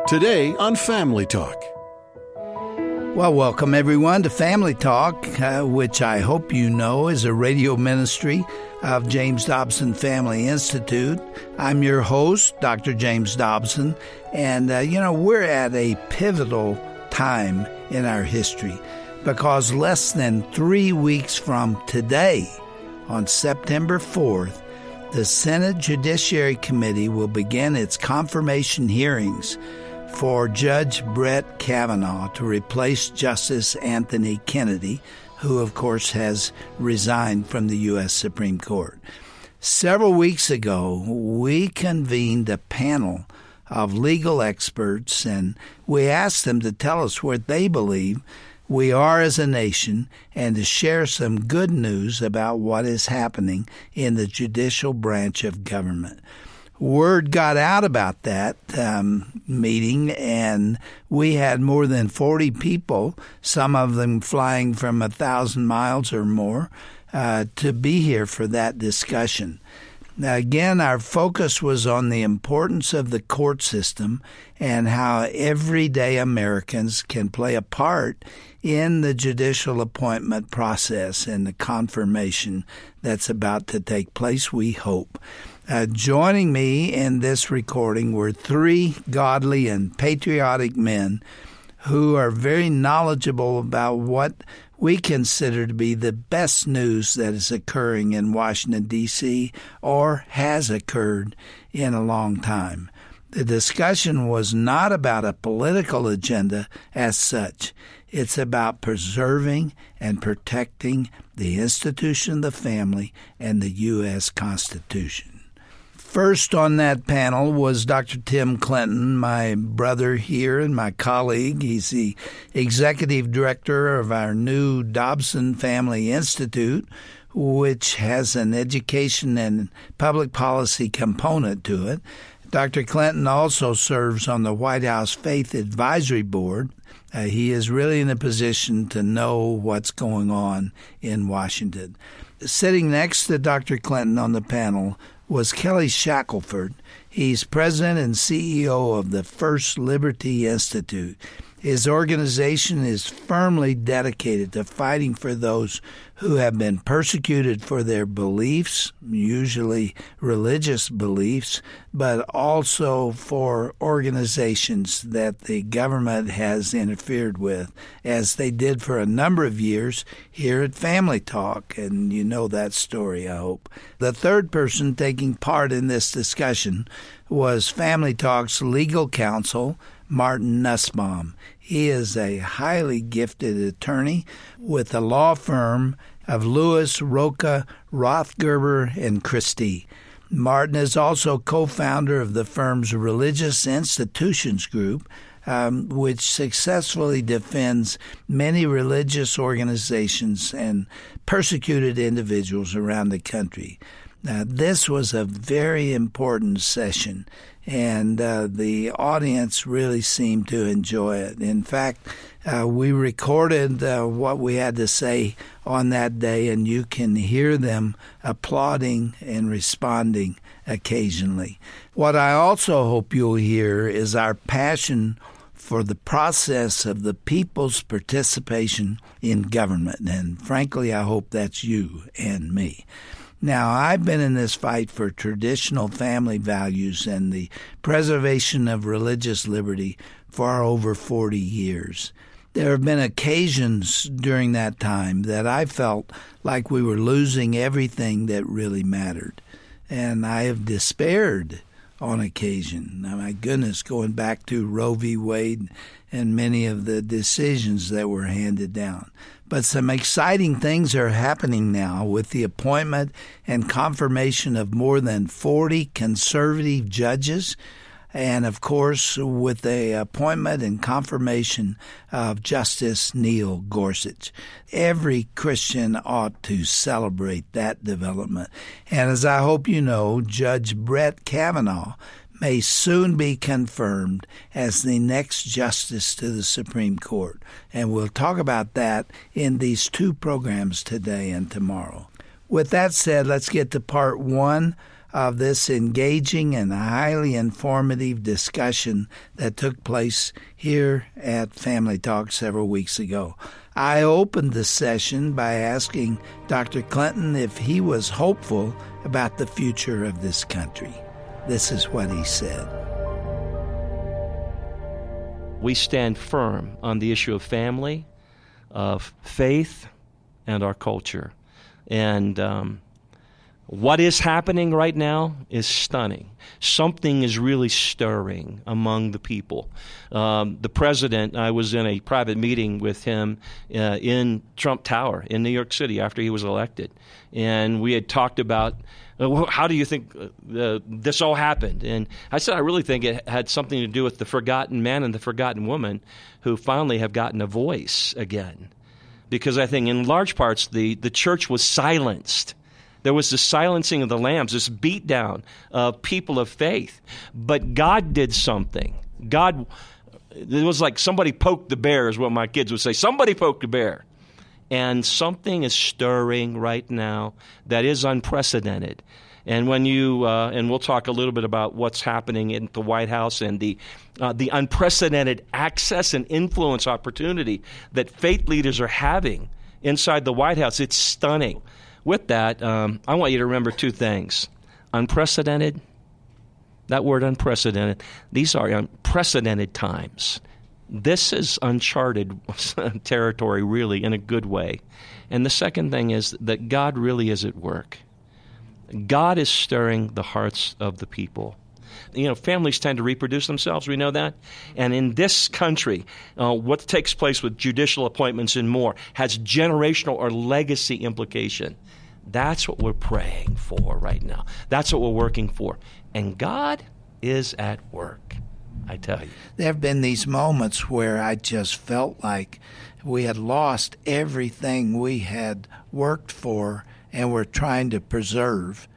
Today on Family Talk. Well, welcome everyone to Family Talk, which I hope you know is a radio ministry of James Dobson Family Institute. I'm your host, Dr. James Dobson, and we're at a pivotal time in our history because less than 3 weeks from today, on September 4th, the Senate Judiciary Committee will begin its confirmation hearings for Judge Brett Kavanaugh to replace Justice Anthony Kennedy, who, of course, has resigned from the U.S. Supreme Court. Several weeks ago, we convened a panel of legal experts, and we asked them to tell us where they believe we are as a nation and to share some good news about what is happening in the judicial branch of government. Word got out about that meeting, and we had more than 40 people, some of them flying from 1,000 miles or more, to be here for that discussion. Now, again, our focus was on the importance of the court system and how everyday Americans can play a part in the judicial appointment process and the confirmation that's about to take place, we hope. Joining me in this recording were three godly and patriotic men who are very knowledgeable about what we consider to be the best news that is occurring in Washington, D.C., or has occurred in a long time. The discussion was not about a political agenda as such. It's about preserving and protecting the institution of the family and the U.S. Constitution. First on that panel was Dr. Tim Clinton, my brother here and my colleague. He's the executive director of our new Dobson Family Institute, which has an education and public policy component to it. Dr. Clinton also serves on the White House Faith Advisory Board. He is really in a position to know what's going on in Washington. Sitting next to Dr. Clinton on the panel was Kelly Shackelford. He's president and CEO of the First Liberty Institute. His organization is firmly dedicated to fighting for those who have been persecuted for their beliefs, usually religious beliefs, but also for organizations that the government has interfered with, as they did for a number of years here at Family Talk, and you know that story, I hope. The third person taking part in this discussion was Family Talk's legal counsel, Martin Nussbaum. He is a highly gifted attorney with the law firm of Lewis, Rocha, Rothgerber, and Christie. Martin is also co-founder of the firm's Religious Institutions Group, which successfully defends many religious organizations and persecuted individuals around the country. This was a very important session, and the audience really seemed to enjoy it. In fact, we recorded what we had to say on that day, and you can hear them applauding and responding occasionally. What I also hope you'll hear is our passion for the process of the people's participation in government, and frankly, I hope that's you and me. Now, I've been in this fight for traditional family values and the preservation of religious liberty for over 40 years. There have been occasions during that time that I felt like we were losing everything that really mattered. And I have despaired on occasion. Now, my goodness, going back to Roe v. Wade and many of the decisions that were handed down. But some exciting things are happening now with the appointment and confirmation of more than 40 conservative judges, and, of course, with the appointment and confirmation of Justice Neil Gorsuch. Every Christian ought to celebrate that development. And as I hope you know, Judge Brett Kavanaugh may soon be confirmed as the next justice to the Supreme Court. And we'll talk about that in these two programs today and tomorrow. With that said, let's get to part one of this engaging and highly informative discussion that took place here at Family Talk several weeks ago. I opened the session by asking Dr. Clinton if he was hopeful about the future of this country. This is what he said. We stand firm on the issue of family, of faith, and our culture. And what is happening right now is stunning. Something is really stirring among the people. The president, I was in a private meeting with him in Trump Tower in New York City after he was elected. And we had talked about, how do you think this all happened? And I said, I really think it had something to do with the forgotten man and the forgotten woman who finally have gotten a voice again. Because I think in large parts the church was silenced. There was the silencing of the lambs, this beatdown of people of faith. But God did something. It was like somebody poked the bear, is what my kids would say. Somebody poked the bear. And something is stirring right now that is unprecedented. And when you and we'll talk a little bit about what's happening in the White House and the unprecedented access and influence opportunity that faith leaders are having inside the White House. It's stunning. With that, I want you to remember two things. Unprecedented, that word unprecedented, these are unprecedented times. This is uncharted territory, really, in a good way. And the second thing is that God really is at work. God is stirring the hearts of the people. You know, families tend to reproduce themselves. We know that. And in this country, what takes place with judicial appointments and more has generational or legacy implication. That's what we're praying for right now. That's what we're working for. And God is at work, I tell you. There have been these moments where I just felt like we had lost everything we had worked for and were trying to preserve.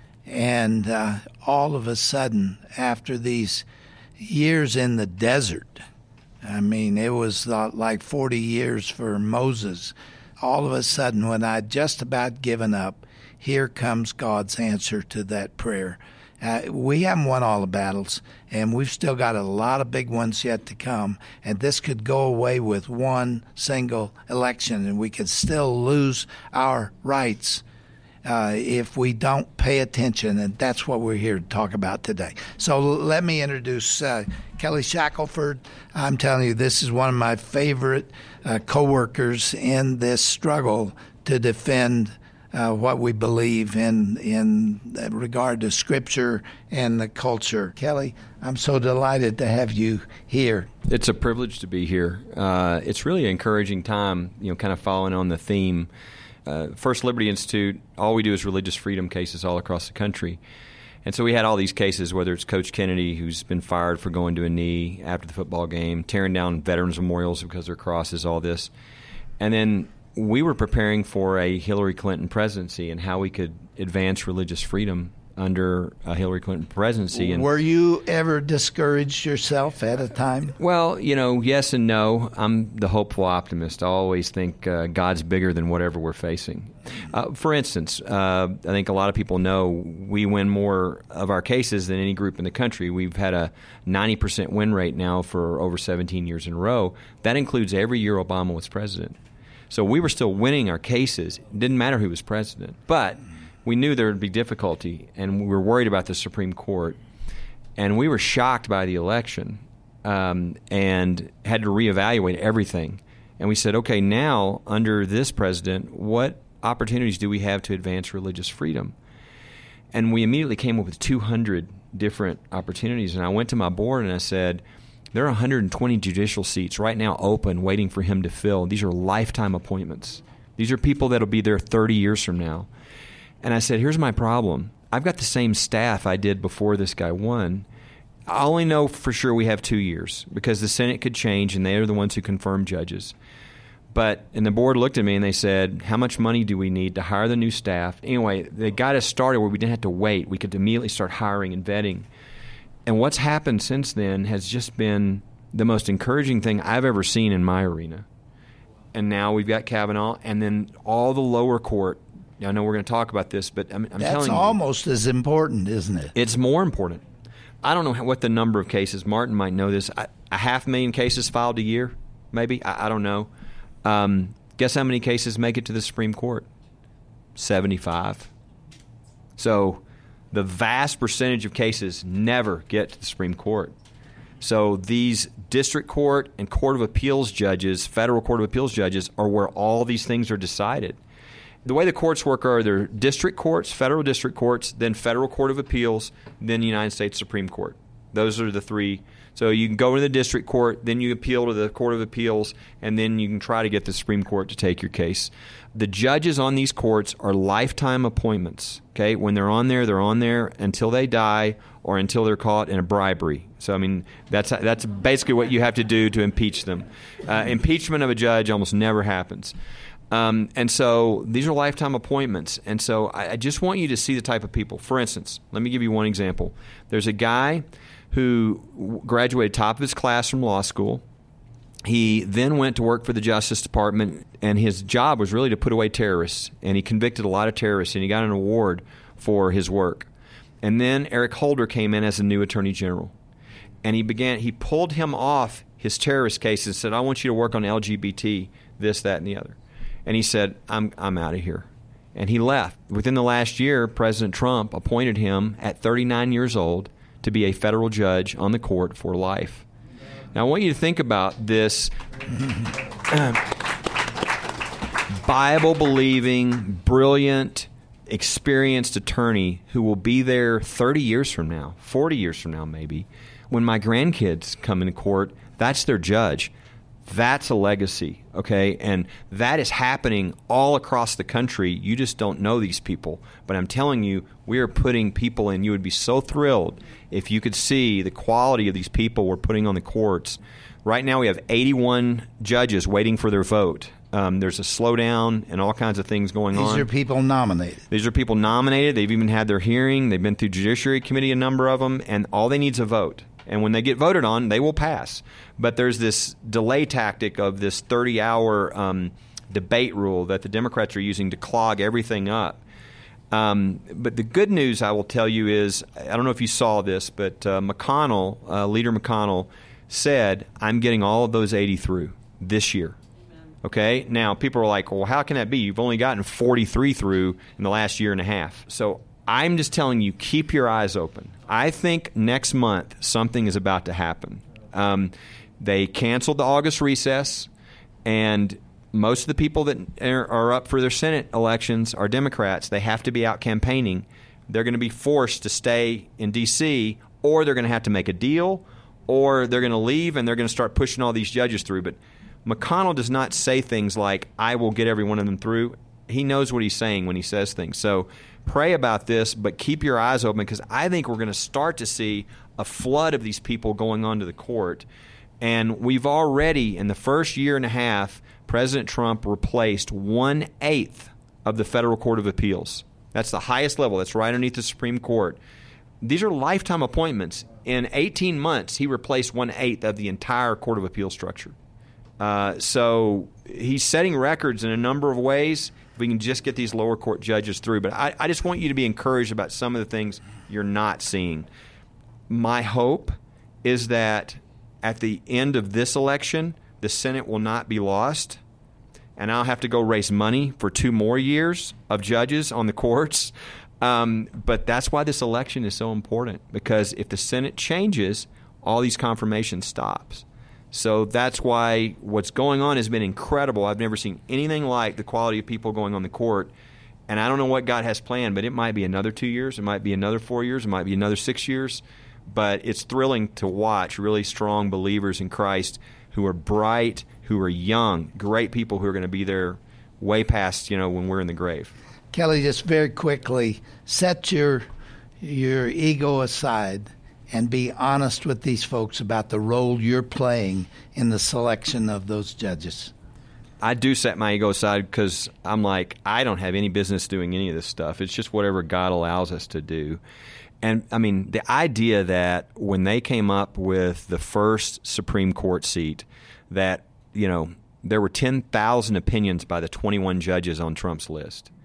And all of a sudden, after these years in the desert, I mean, it was like 40 years for Moses. All of a sudden, when I'd just about given up, here comes God's answer to that prayer. We haven't won all the battles, and we've still got a lot of big ones yet to come. And this could go away with one single election, and we could still lose our rights if we don't pay attention, and that's what we're here to talk about today. So let me introduce Kelly Shackelford. I'm telling you, this is one of my favorite co-workers in this struggle to defend what we believe in regard to Scripture and the culture. Kelly, I'm so delighted to have you here. It's a privilege to be here. It's really an encouraging time, kind of following on the theme. First Liberty Institute, all we do is religious freedom cases all across the country. And so we had all these cases, whether it's Coach Kennedy, who's been fired for going to a knee after the football game, tearing down veterans' memorials because their crosses, all this. And then we were preparing for a Hillary Clinton presidency and how we could advance religious freedom under a Hillary Clinton presidency. And were you ever discouraged yourself at a time? Well, yes and no. I'm the hopeful optimist. I always think God's bigger than whatever we're facing. For instance, I think a lot of people know we win more of our cases than any group in the country. We've had a 90% win rate now for over 17 years in a row. That includes every year Obama was president. So we were still winning our cases. It didn't matter who was president. But we knew there would be difficulty, and we were worried about the Supreme Court. And we were shocked by the election and had to reevaluate everything. And we said, okay, now under this president, what opportunities do we have to advance religious freedom? And we immediately came up with 200 different opportunities. And I went to my board and I said, there are 120 judicial seats right now open, waiting for him to fill. These are lifetime appointments. These are people that will be there 30 years from now. And I said, here's my problem. I've got the same staff I did before this guy won. I only know for sure we have 2 years because the Senate could change, and they are the ones who confirm judges. And the board looked at me and they said, how much money do we need to hire the new staff? Anyway, they got us started where we didn't have to wait. We could immediately start hiring and vetting. And what's happened since then has just been the most encouraging thing I've ever seen in my arena. And now we've got Kavanaugh, and then all the lower court I know we're going to talk about this, but I'm telling you. That's almost as important, isn't it? It's more important. I don't know what the number of cases. Martin might know this. 500,000 cases filed a year, maybe. I don't know. Guess how many cases make it to the Supreme Court? 75. So the vast percentage of cases never get to the Supreme Court. So these district court and court of appeals judges, federal court of appeals judges, are where all these things are decided. The way the courts work are there district courts, federal district courts, then federal court of appeals, then the United States Supreme Court. Those are the three. So you can go to the district court, then you appeal to the court of appeals, and then you can try to get the Supreme Court to take your case. The judges on these courts are lifetime appointments. Okay, when they're on there until they die or until they're caught in a bribery. So, I mean, that's basically what you have to do to impeach them. Impeachment of a judge almost never happens. And so these are lifetime appointments. And so I just want you to see the type of people. For instance, let me give you one example. There's a guy who graduated top of his class from law school. He then went to work for the Justice Department, and his job was really to put away terrorists. And he convicted a lot of terrorists, and he got an award for his work. And then Eric Holder came in as a new Attorney General. And he pulled him off his terrorist case and said, I want you to work on LGBT, this, that, and the other. And he said, I'm out of here. And he left. Within the last year, President Trump appointed him at 39 years old to be a federal judge on the court for life. Now, I want you to think about this Bible-believing, brilliant, experienced attorney who will be there 30 years from now, 40 years from now maybe. When my grandkids come into court, that's their judge. That's a legacy, okay? And that is happening all across the country. You just don't know these people. But I'm telling you, we are putting people in. You would be so thrilled if you could see the quality of these people we're putting on the courts. Right now we have 81 judges waiting for their vote. There's a slowdown and all kinds of things going on. These are people nominated. These are people nominated. They've even had their hearing. They've been through Judiciary Committee, a number of them, and all they need is a vote. And when they get voted on, they will pass. But there's this delay tactic of this 30-hour debate rule that the Democrats are using to clog everything up. But the good news I will tell you is, I don't know if you saw this, but Leader McConnell said, I'm getting all of those 80 through this year. Okay? Now, people are like, well, how can that be? You've only gotten 43 through in the last year and a half. So I'm just telling you, keep your eyes open. I think next month something is about to happen. They canceled the August recess, and most of the people that are up for their Senate elections are Democrats. They have to be out campaigning. They're going to be forced to stay in D.C., or they're going to have to make a deal, or they're going to leave and they're going to start pushing all these judges through. But McConnell does not say things like, I will get every one of them through. He knows what he's saying when he says things. So pray about this, but keep your eyes open, because I think we're going to start to see a flood of these people going onto the court. And we've already, in the first year and a half, President Trump replaced 1/8 of the Federal Court of Appeals. That's the highest level. That's right underneath the Supreme Court. These are lifetime appointments. In 18 months, he replaced 1/8 of the entire Court of Appeals structure. So he's setting records in a number of ways. If we can just get these lower court judges through. But I just want you to be encouraged about some of the things you're not seeing. My hope is that at the end of this election, the Senate will not be lost, and I'll have to go raise money for 2 more years of judges on the courts. But that's why this election is so important, because if the Senate changes, all these confirmations stops. So that's why what's going on has been incredible. I've never seen anything like the quality of people going on the court. And I don't know what God has planned, but it might be another 2 years. It might be another 4 years. It might be another 6 years. But it's thrilling to watch really strong believers in Christ who are bright, who are young, great people who are going to be there way past, when we're in the grave. Kelly, just very quickly, set your ego aside and be honest with these folks about the role you're playing in the selection of those judges. I do set my ego aside because I'm like, I don't have any business doing any of this stuff. It's just whatever God allows us to do. And, I mean, the idea that when they came up with the first Supreme Court seat that, there were 10,000 opinions by the 21 judges on Trump's list.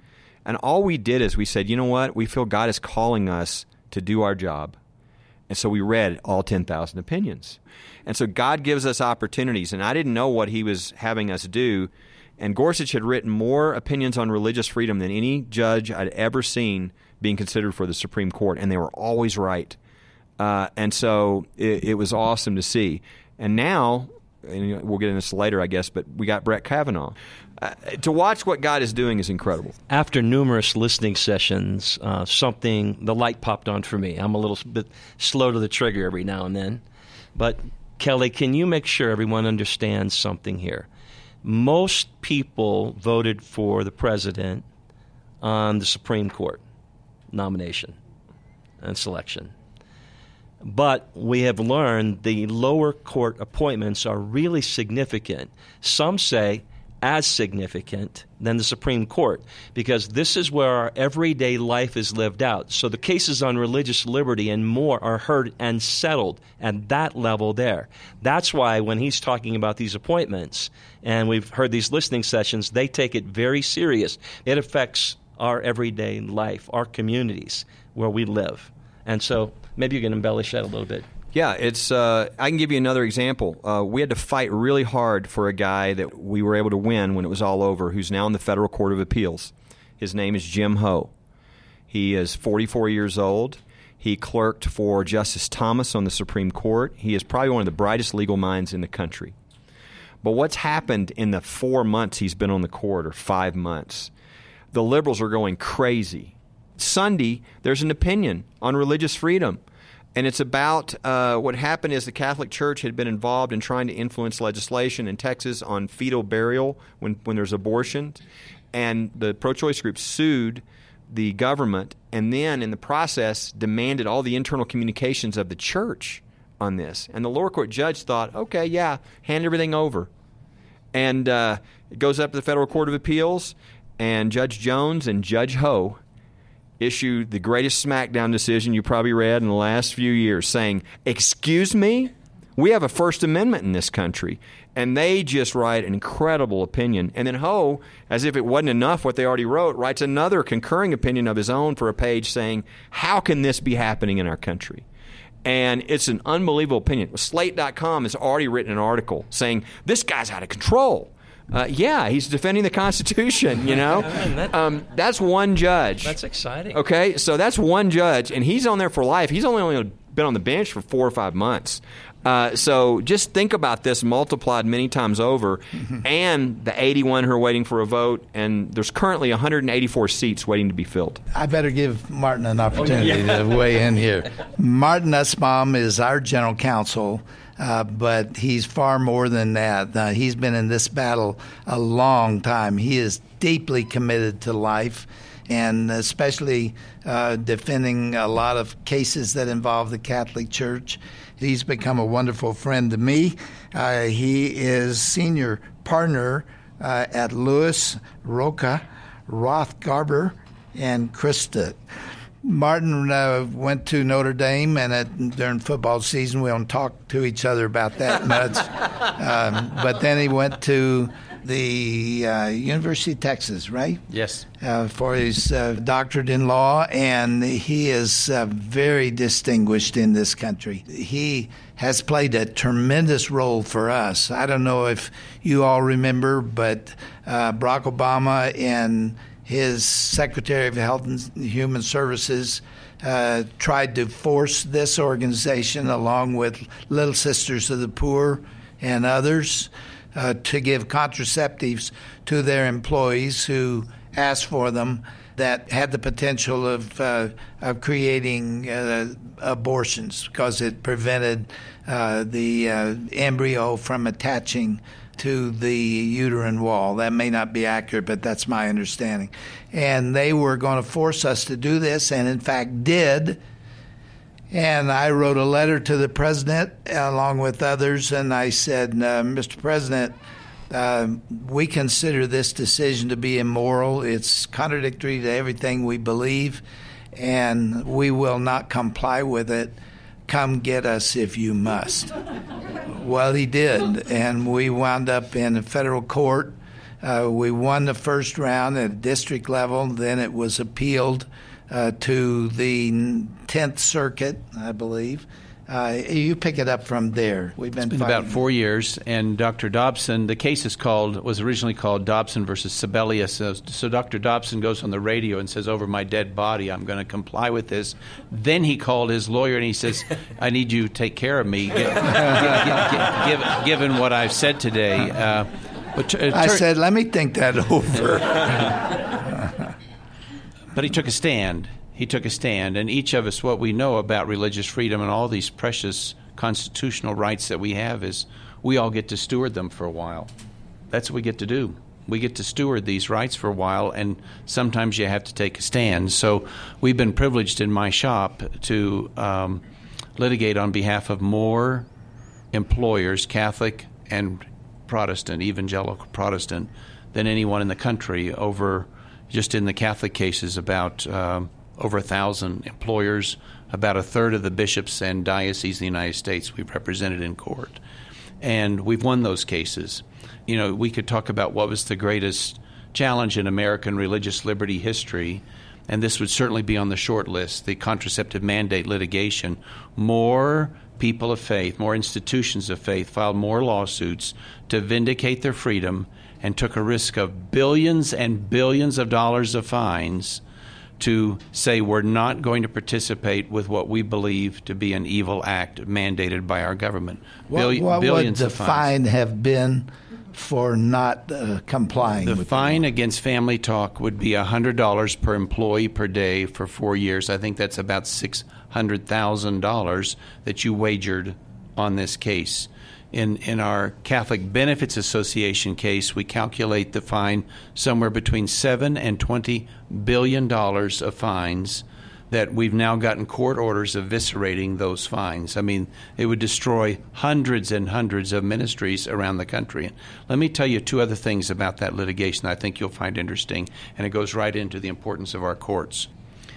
And all we did is we said, you know what? We feel God is calling us to do our job. And so we read all 10,000 opinions. And so God gives us opportunities. And I didn't know what he was having us do. And Gorsuch had written more opinions on religious freedom than any judge I'd ever seen being considered for the Supreme Court. And they were always right. And so it was awesome to see. And now, and we'll get into this later, I guess, but we got Brett Kavanaugh. To watch what God is doing is incredible. After numerous listening sessions, the light popped on for me. I'm a little bit slow to the trigger every now and then. But, Kelly, can you make sure everyone understands something here? Most people voted for the president on the Supreme Court nomination and selection. But we have learned the lower court appointments are really significant. Some say as significant than the Supreme Court, because this is where our everyday life is lived out. So the cases on religious liberty and more are heard and settled at that level there. That's why when he's talking about these appointments, and we've heard these listening sessions, they take it very serious. It affects our everyday life, our communities where we live. And so maybe you can embellish that a little bit. Yeah, it's. I can give you another example. We had to fight really hard for a guy that we were able to win when it was all over, who's now in the Federal Court of Appeals. His name is Jim Ho. He is 44 years old. He clerked for Justice Thomas on the Supreme Court. He is probably one of the brightest legal minds in the country. But what's happened in the 4 months he's been on the court, or 5 months, the liberals are going crazy. Sunday, there's an opinion on religious freedom. And it's about what happened is the Catholic Church had been involved in trying to influence legislation in Texas on fetal burial when there's abortion. And the pro-choice group sued the government and then in the process demanded all the internal communications of the church on this. And the lower court judge thought, okay, yeah, hand everything over. And it goes up to the Federal Court of Appeals, and Judge Jones and Judge Ho issued the greatest smackdown decision you probably read in the last few years, saying, excuse me? We have a First Amendment in this country. And they just write an incredible opinion. And then Ho, as if it wasn't enough what they already wrote, writes another concurring opinion of his own for a page saying, how can this be happening in our country? And it's an unbelievable opinion. Slate.com has already written an article saying, this guy's out of control. Yeah, he's defending the Constitution, you know. That's one judge. That's exciting. Okay, so that's one judge, and he's on there for life. He's only been on the bench for 4 or 5 months. So just think about this multiplied many times over, and the 81 who are waiting for a vote, and there's currently 184 seats waiting to be filled. I better give Martin an opportunity to weigh in here. Martin Nussbaum is our general counsel. But he's far more than that. He's been in this battle a long time. He is deeply committed to life, and especially defending a lot of cases that involve the Catholic Church. He's become a wonderful friend to me. He is senior partner at Lewis, Rocha, Roth-Garber, and Christa. Martin went to Notre Dame, and during football season, we don't talk to each other about that much. But then he went to the University of Texas, right? Yes. For his doctorate in law, and he is very distinguished in this country. He has played a tremendous role for us. I don't know if you all remember, but Barack Obama and his Secretary of Health and Human Services tried to force this organization, along with Little Sisters of the Poor and others, to give contraceptives to their employees who asked for them, that had the potential of creating abortions because it prevented the embryo from attaching to the uterine wall. That may not be accurate, but that's my understanding. And they were going to force us to do this, and in fact did. And I wrote a letter to the president along with others, and I said, Mr. President, we consider this decision to be immoral. It's contradictory to everything we believe, and we will not comply with it. Come get us if you must. Well, he did, and we wound up in a federal court, We won the first round at district level. Then it was appealed to the 10th Circuit, I believe. You pick it up from there. It's been about 4 years, and Dr. Dobson, the case was originally called Dobson versus Sibelius. So Dr. Dobson goes on the radio and says, over my dead body, I'm going to comply with this. Then he called his lawyer and he says, I need you to take care of me, given what I've said today. I said, let me think that over. But he took a stand. And each of us, what we know about religious freedom and all these precious constitutional rights that we have is we all get to steward them for a while. That's what we get to do. We get to steward these rights for a while, and sometimes you have to take a stand. So we've been privileged in my shop to litigate on behalf of more employers, Catholic and Protestant, evangelical Protestant, than anyone in the country. Over, just in the Catholic cases, about over 1,000 employers, about a third of the bishops and dioceses in the United States we've represented in court. And we've won those cases. You know, we could talk about what was the greatest challenge in American religious liberty history, and this would certainly be on the short list, the contraceptive mandate litigation. More people of faith, more institutions of faith filed more lawsuits to vindicate their freedom and took a risk of billions and billions of dollars of fines to say we're not going to participate with what we believe to be an evil act mandated by our government. What would the fine have been for not complying? The fine against Family Talk would be $100 per employee per day for 4 years. I think that's about $600,000 that you wagered on this case. In our Catholic Benefits Association case, we calculate the fine somewhere between $7 and $20 billion of fines that we've now gotten court orders eviscerating those fines. I mean, it would destroy hundreds and hundreds of ministries around the country. Let me tell you two other things about that litigation I think you'll find interesting, and it goes right into the importance of our courts.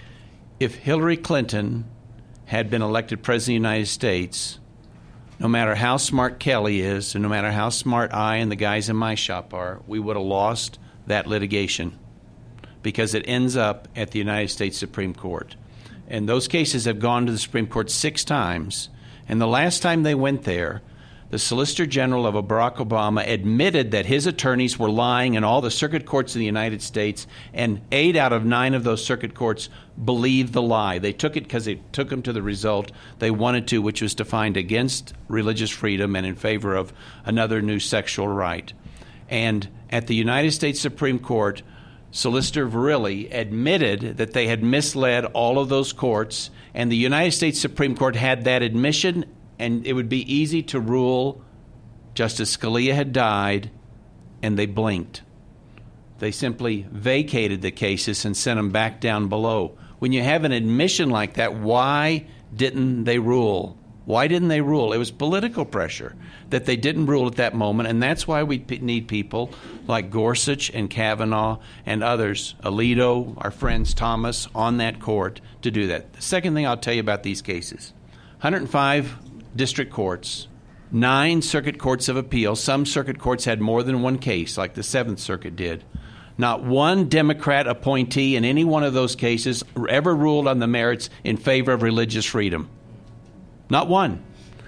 If Hillary Clinton had been elected President of the United States, no matter how smart Kelly is, and no matter how smart I and the guys in my shop are, we would have lost that litigation because it ends up at the United States Supreme Court. And those cases have gone to the Supreme Court 6 times. And the last time they went there, the Solicitor General of Barack Obama admitted that his attorneys were lying in all the circuit courts in the United States, and 8 out of 9 of those circuit courts believed the lie. They took it because it took them to the result they wanted to, which was to find against religious freedom and in favor of another new sexual right. And at the United States Supreme Court, Solicitor Verrilli admitted that they had misled all of those courts, and the United States Supreme Court had that admission, and it would be easy to rule Justice Scalia had died, and they blinked. They simply vacated the cases and sent them back down below. When you have an admission like that, why didn't they rule? Why didn't they rule? It was political pressure that they didn't rule at that moment, and that's why we need people like Gorsuch and Kavanaugh and others, Alito, our friends Thomas, on that court to do that. The second thing I'll tell you about these cases, 105 district courts, 9 circuit courts of appeal. Some circuit courts had more than one case, like the 7th Circuit did. Not one Democrat appointee in any one of those cases ever ruled on the merits in favor of religious freedom. Not one.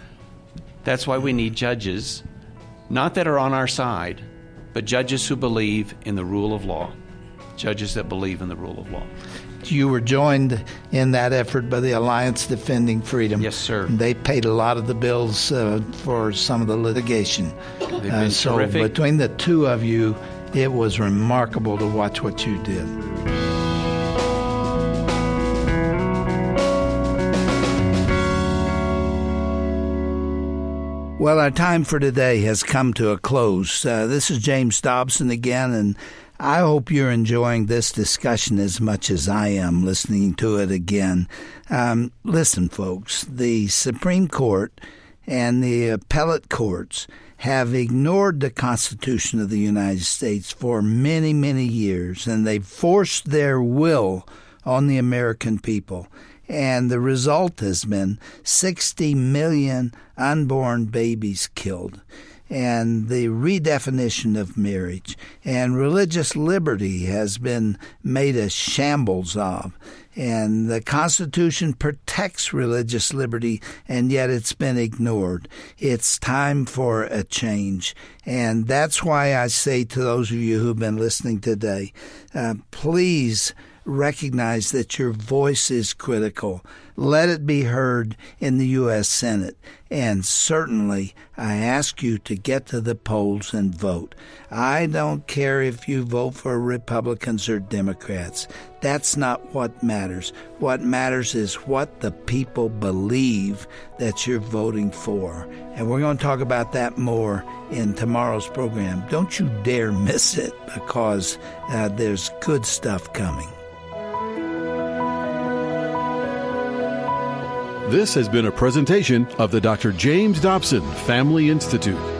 That's why we need judges, not that are on our side, but judges who believe in the rule of law. Judges that believe in the rule of law. You were joined in that effort by the Alliance Defending Freedom. Yes, sir. They paid a lot of the bills for some of the litigation. They've been so terrific. Between the two of you, it was remarkable to watch what you did. Well, our time for today has come to a close. This is James Dobson again, and I hope you're enjoying this discussion as much as I am listening to it again. Listen, folks, the Supreme Court and the appellate courts have ignored the Constitution of the United States for many, many years, and they've forced their will on the American people. And the result has been 60 million unborn babies killed. and the redefinition of marriage. And religious liberty has been made a shambles of. And the Constitution protects religious liberty, and yet it's been ignored. It's time for a change. And that's why I say to those of you who've been listening today, please recognize that your voice is critical. Let it be heard in the U.S. Senate. And certainly, I ask you to get to the polls and vote. I don't care if you vote for Republicans or Democrats. That's not what matters. What matters is what the people believe that you're voting for. And we're going to talk about that more in tomorrow's program. Don't you dare miss it, because there's good stuff coming. This has been a presentation of the Dr. James Dobson Family Institute.